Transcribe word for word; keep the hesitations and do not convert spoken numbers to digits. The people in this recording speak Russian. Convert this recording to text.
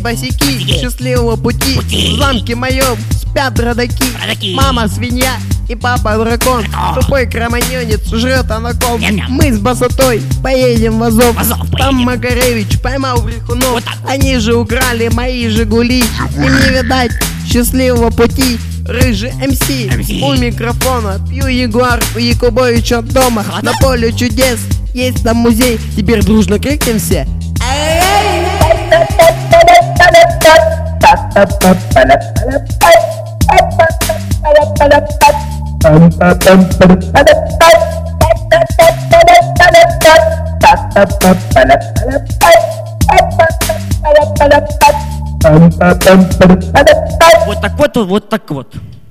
босяки, счастливого пути. В замке моем спят родаки. Мама свинья и папа дракон. Тупой кроманьонец жрет анаком. Мы с босотой поедем в Азов. Там Макаревич поймал брехунов. Они же украли мои Жигули. Им не видать счастливого пути. Рыжий МС у микрофона. Пью Ягуар у Якубовича дома. На поле чудес есть там музей. Теперь дружно крикнем все. Вот так вот, вот так вот.